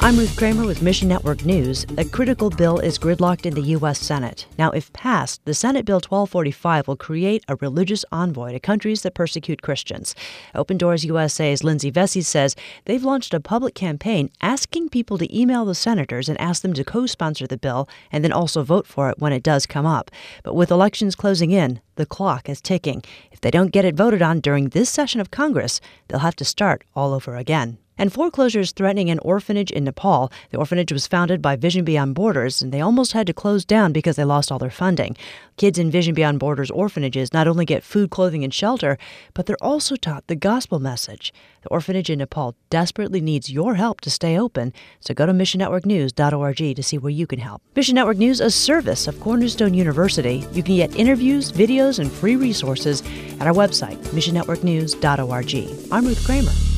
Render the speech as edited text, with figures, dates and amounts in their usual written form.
I'm Ruth Kramer with Mission Network News. A critical bill is gridlocked in the U.S. Senate. Now, if passed, the Senate Bill 1245 will create a religious envoy to countries that persecute Christians. Open Doors USA's Lindsay Vesey says they've launched a public campaign asking people to email the senators and ask them to co-sponsor the bill and then also vote for it when it does come up. But with elections closing in, the clock is ticking. If they don't get it voted on during this session of Congress, they'll have to start all over again. And foreclosure is threatening an orphanage in Nepal. The orphanage was founded by Vision Beyond Borders, and they almost had to close down because they lost all their funding. Kids in Vision Beyond Borders orphanages not only get food, clothing, and shelter, but they're also taught the gospel message. The orphanage in Nepal desperately needs your help to stay open, so go to missionnetworknews.org to see where you can help. Mission Network News, a service of Cornerstone University. You can get interviews, videos, and free resources at our website, missionnetworknews.org. I'm Ruth Kramer.